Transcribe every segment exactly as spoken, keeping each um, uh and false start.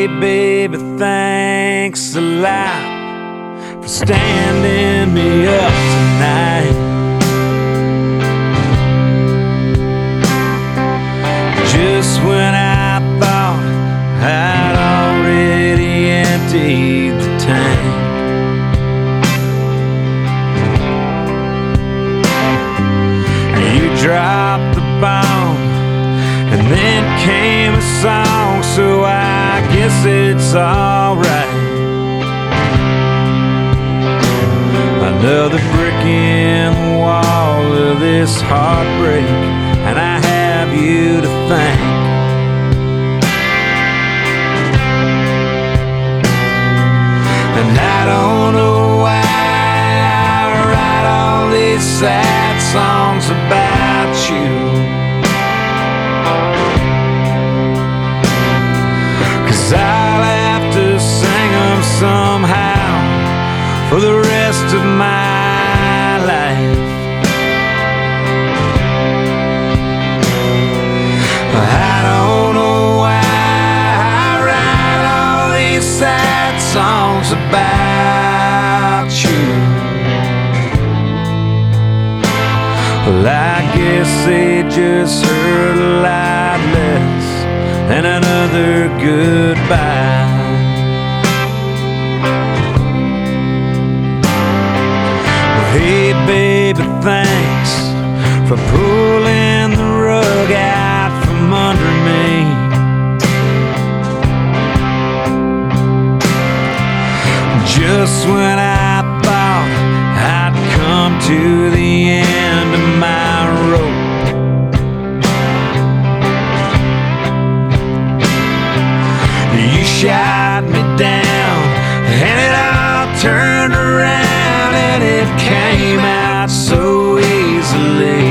Hey baby, thanks a lot for standing me up tonight. Just when I thought I'd already emptied the tank, you dropped the bomb, and then came a song, so I guess it's alright. Another brick in the wall of this heartbreak, and I have you to thank. And I don't know why I write all these sad songs about you, 'cause I'll have to sing them somehow for the rest of my life. I don't know why I write all these sad songs about you. Well, I guess they just hurt a lot less than another goodbye. Well, hey baby, thanks for pulling the rug out from under me. Just when I thought I'd come to the end of my rope, you shot me down, and it all turned around, and it came out so easily.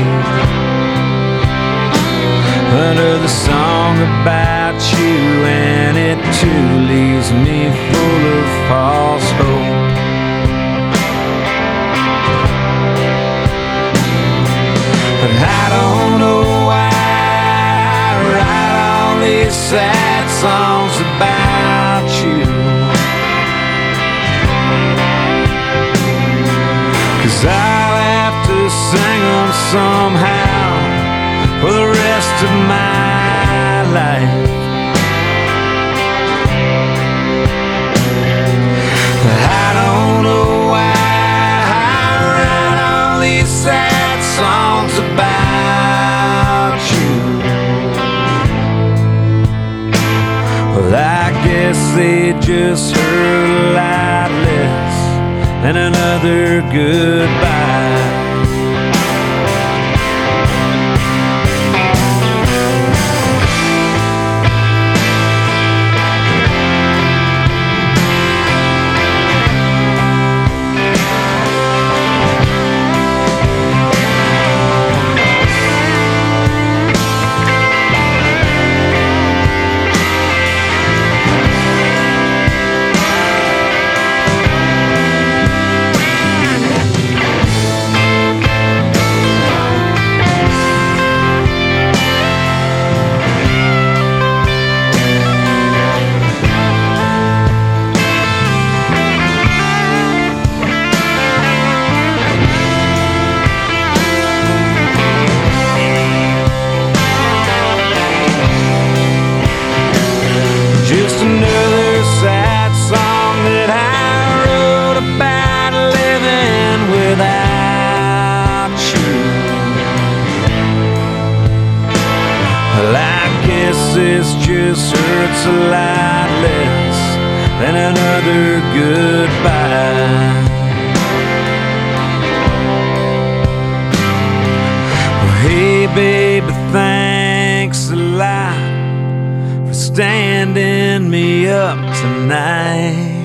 Another song about you, and it too leaves me full of false hope. And I don't know why I write all these sad songs about you, 'cause I'll have to sing them somehow for the rest of my life. I don't know why I write all these sad songs about you. Well, I guess they just hurt a lot less than another goodbye. Just another sad song that I wrote about living without you. Well, I guess this just hurts a lot less than another goodbye. Well, hey baby, thanks a lot for standing me up tonight.